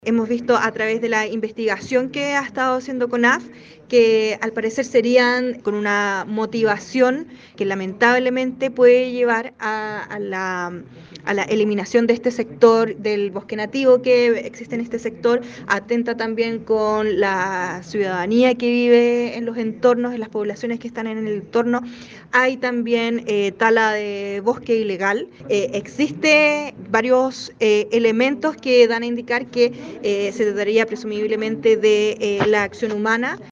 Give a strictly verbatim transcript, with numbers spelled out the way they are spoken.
Hemos visto a través de la investigación que ha estado haciendo CONAF que al parecer serían con una motivación que lamentablemente puede llevar a, a, la, a la eliminación de este sector del bosque nativo que existe en este sector, atenta también con la ciudadanía que vive en los entornos, en las poblaciones que están en el entorno. Hay también eh, tala de bosque ilegal. Eh, existe varios eh, elementos que dan a indicar que Eh, se trataría presumiblemente de eh, la acción humana.